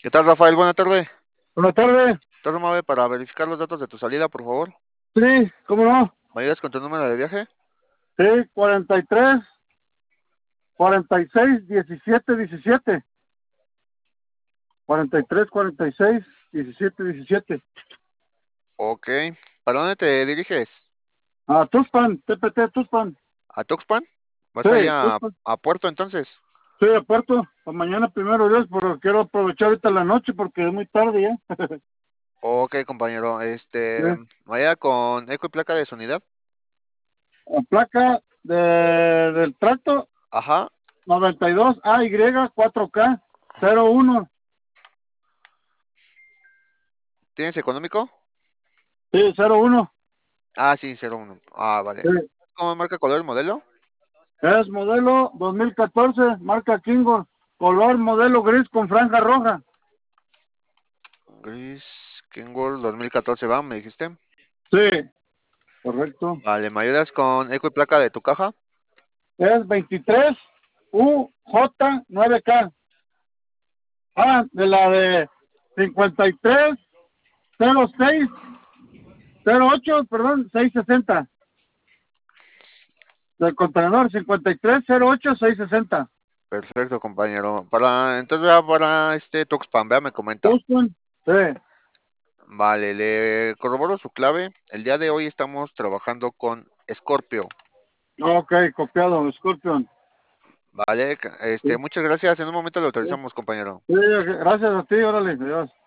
¿Qué tal, Rafael? Buena tarde. Buenas tardes. Entonces, Mave, para verificar los datos de tu salida, por favor. Sí, ¿cómo no? ¿Me ayudas con tu número de viaje? Sí, 43, 46, 17, 17. 43, 46, 17, 17. Ok. ¿Para dónde te diriges? Tuxpan, TPT, Tuxpan. ¿A Tuxpan? Sí, ¿Vas ahí a, Tuxpan. a Puerto entonces? Sí, de Puerto. Para mañana, primero Dios, pero quiero aprovechar ahorita la noche porque es muy tarde ya. Ok, compañero. Sí. Vaya con eco y placa de su unidad. La placa del tracto Ajá. 92 AY 4K 01. ¿Tienes económico? Sí, 01. Ah, sí, 01. Ah, vale. Sí. ¿Cómo marca color el modelo? Es modelo 2014, marca Kingo, color modelo gris con franja roja. Gris Kingworth 2014, ¿va? ¿Me dijiste? Sí, correcto. Vale, ¿me ayudas con eco y placa de tu caja? Es 23 UJ9K. De la de 530608, perdón, 660. Del contenedor 5308-660. Perfecto, compañero. Entonces, para Tuxpan, vea, me comenta. Houston. Sí. Vale, le corroboro su clave. El día de hoy estamos trabajando con Scorpio. Ok, copiado, Scorpion. Vale, Sí, muchas gracias. En un momento lo sí, autorizamos, compañero. sí, gracias a ti, órale, adiós.